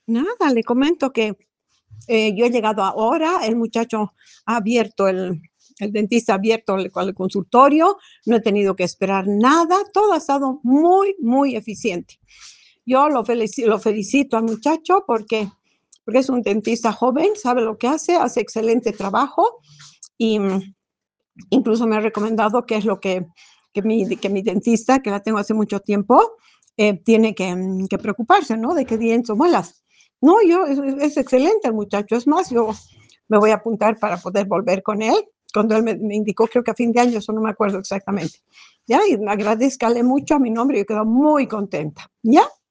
Nada, le comento que yo he llegado ahora, el muchacho ha abierto el dentista ha abierto el consultorio, no he tenido que esperar nada, todo ha estado muy, muy eficiente. Yo lo felicito al muchacho porque es un dentista joven, sabe lo que hace excelente trabajo y incluso me ha recomendado que es lo que mi dentista, que la tengo hace mucho tiempo, tiene que preocuparse, ¿no? De que dientes muelas. No, es excelente el muchacho. Es más, yo me voy a apuntar para poder volver con él. Cuando él me indicó, creo que a fin de año, eso no me acuerdo exactamente. Ya, y agradezcale mucho a mi nombre, yo quedo muy contenta. ¿Ya?